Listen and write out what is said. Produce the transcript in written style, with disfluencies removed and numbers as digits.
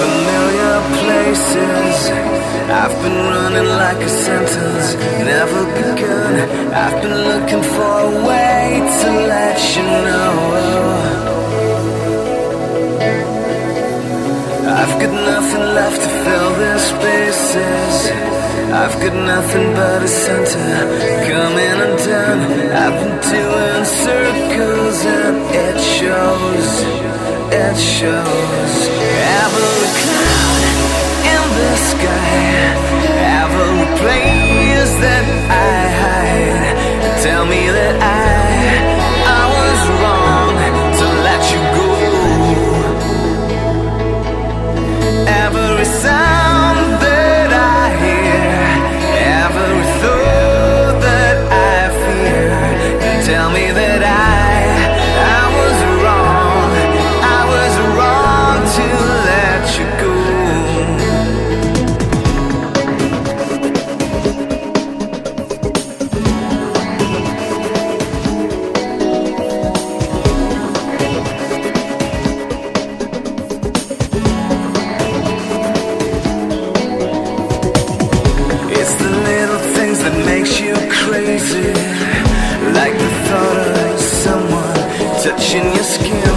Familiar places, I've been running like a sentence never begun. I've been looking for a way to let you know I've got nothing left to fill their spaces. I've got nothing but a center, coming undone. I've been doing circles and it shows, it shows. Every cloud in the sky, every place that I hide, tell me that I was wrong to let you go. Every sound that I hear, every thought that I fear, tell me that I was wrong to let you go. It's the little things that makes you crazy, like the thought of someone touching your skin.